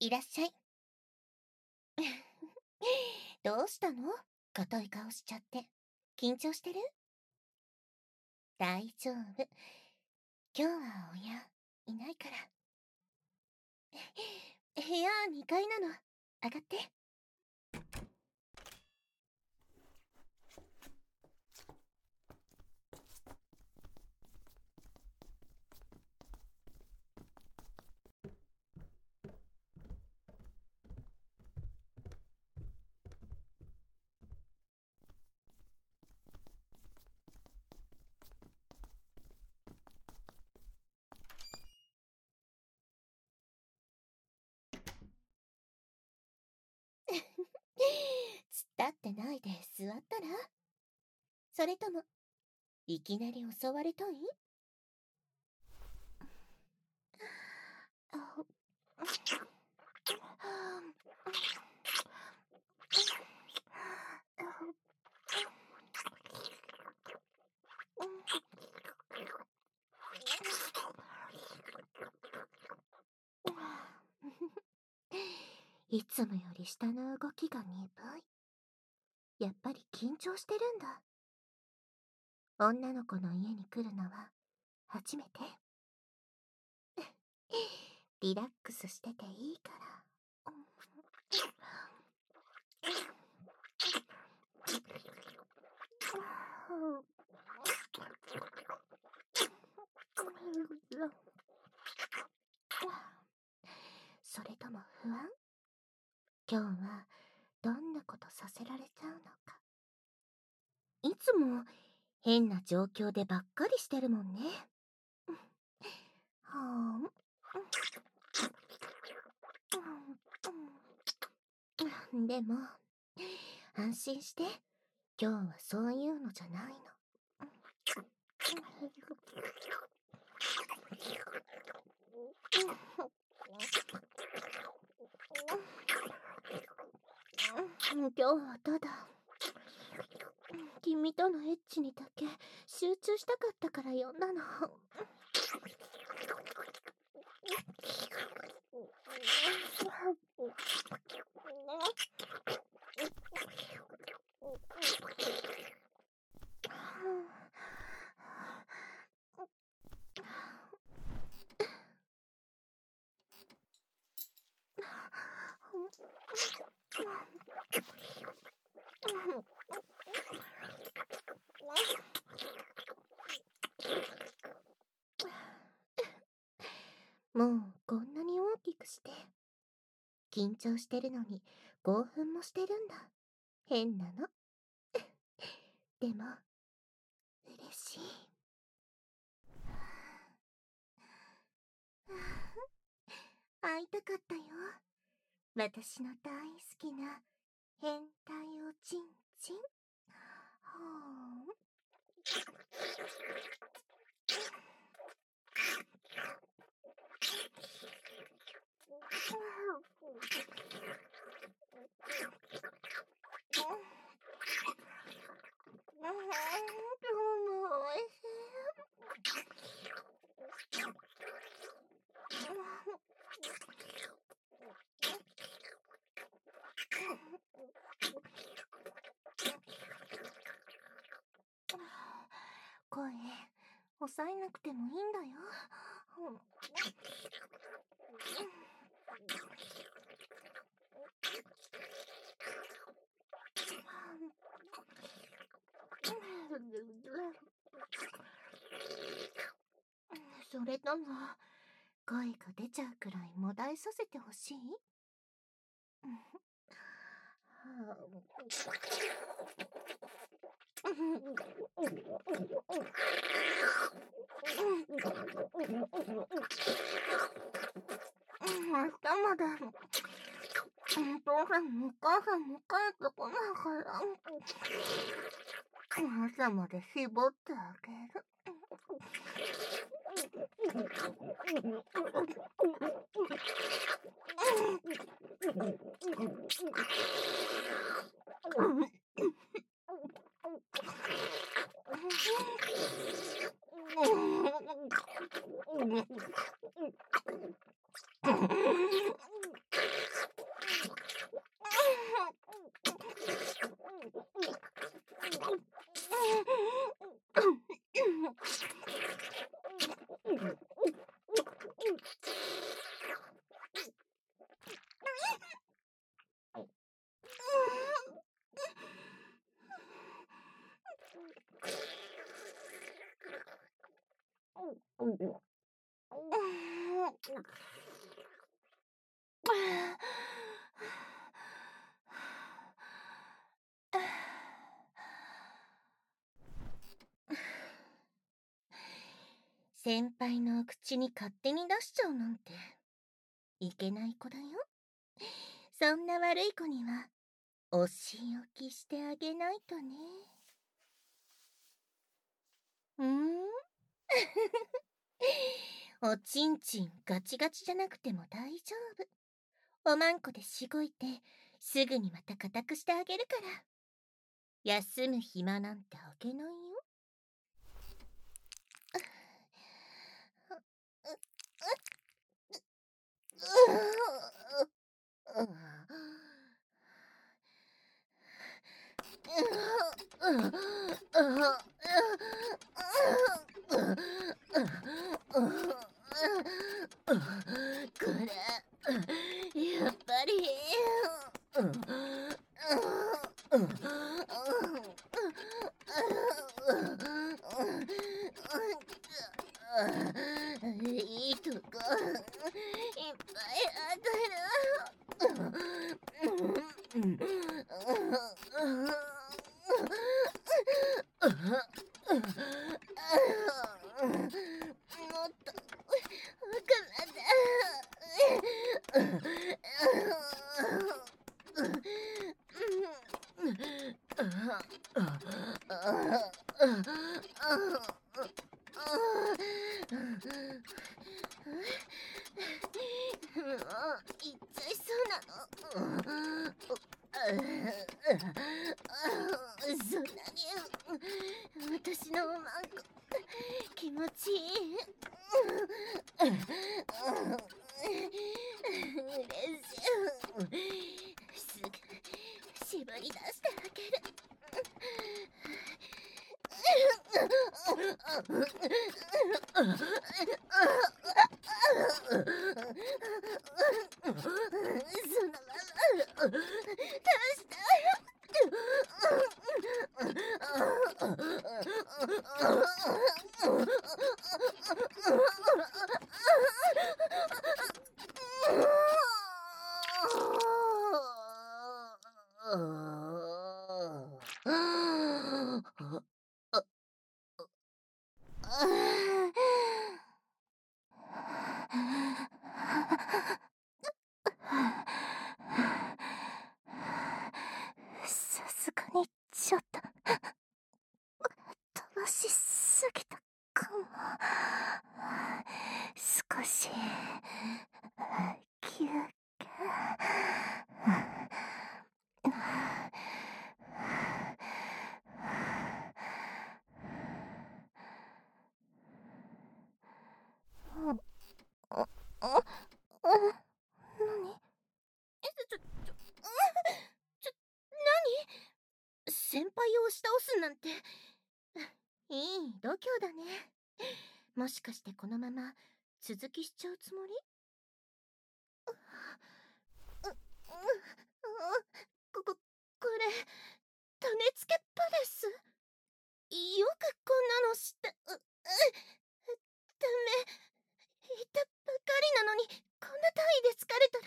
いらっしゃい。どうしたの？硬い顔しちゃって。緊張してる？大丈夫。今日は親いないから。部屋2階なの。上がって。突っ立ってないで座ったら？それとも、いきなり襲われたい？いつもより下の動きが鈍い。やっぱり緊張してるんだ。女の子の家に来るのは初めて？リラックスしてていいから。それとも不安？今日はどんなことさせられちゃうのか。いつも変な状況でばっかりしてるもんね。はあ、でも安心して、今日はそういうのじゃないの。今日はただ君とのエッチにだけ集中したかったから呼んだの。もうこんなに大きくして。緊張してるのに興奮もしてるんだ。変なの。でも嬉しい。会いたかったよ。私の大好きな変態おちんちん。はあ。声抑えなくてもいいんだよ。それとも声が出ちゃうくらいもだえさせてほしい？明日までお父さんもお母さんも帰ってこないから朝まで絞ってあげる。 先輩の口に勝手に出しちゃうなんていけない子だよ。そんな悪い子にはお仕置きしてあげないとね。おちんちんガチガチじゃなくても大丈夫。おまんこでしごいてすぐにまた固くしてあげるから。休む暇なんてあげないよ。これやっぱりいいとこいっぱいあいっちゃいそうなの。そんなに私のおまんこ気持ちいい。嬉しい。すぐ絞り出してあげる。そのまま出してさすがにちょっと飛ばしすぎたかも。少し休憩。何？先輩を押し倒すなんて。いい度胸だね。もしかしてこのまま続きしちゃうつもり？これ種付けパレス？よくこんなの知って。ダメ。いたばかりなのにこんな単位で疲れたら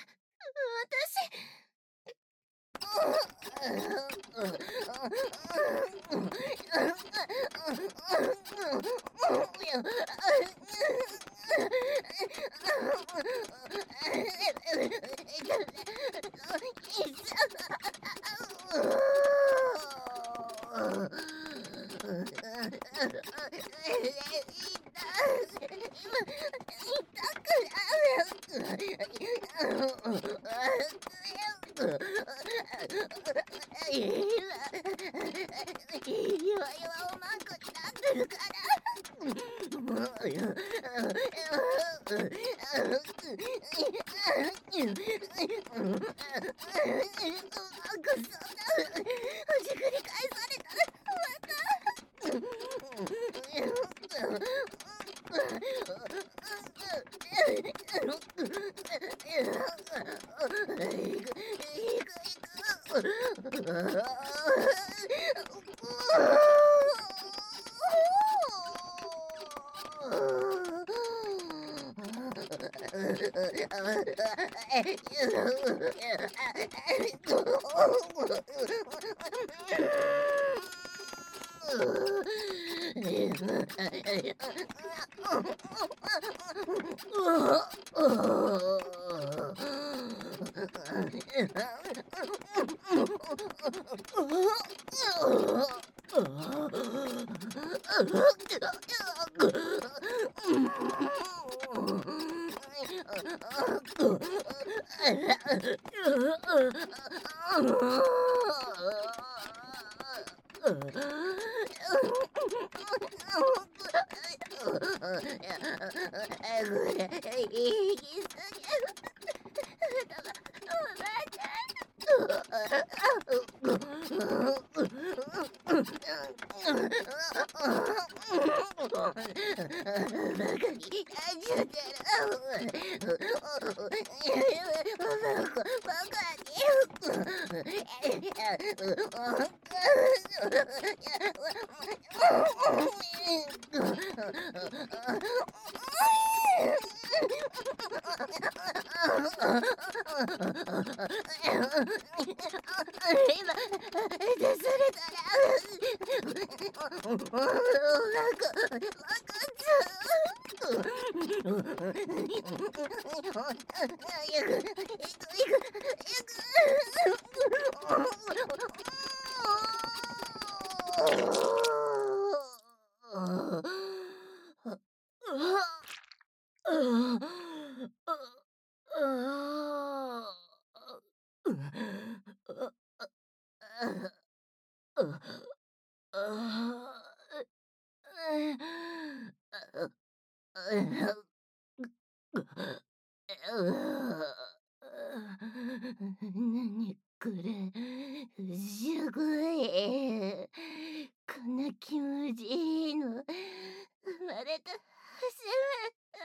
何これ、すごい。こんな気持ちいいの、生まれて初めて。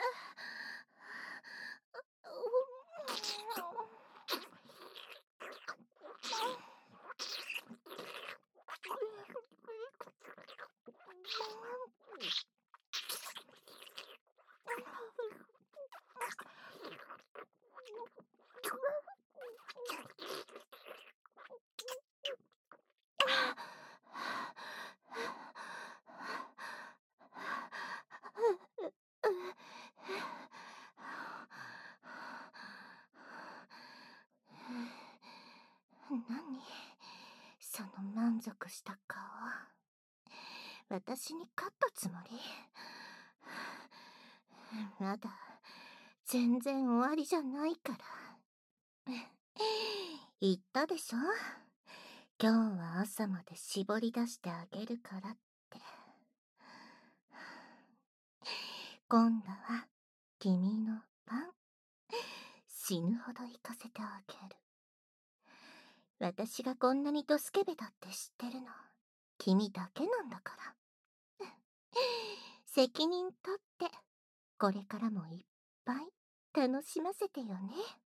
何その満足した顔。私に勝ったつもり？まだ全然終わりじゃないから。言ったでしょ、今日は朝まで絞り出してあげるからって。今度は君の番。死ぬほど行かせてあげる。私がこんなにドスケベだって知ってるの君だけなんだから。責任取ってこれからもいっぱい楽しませてよね。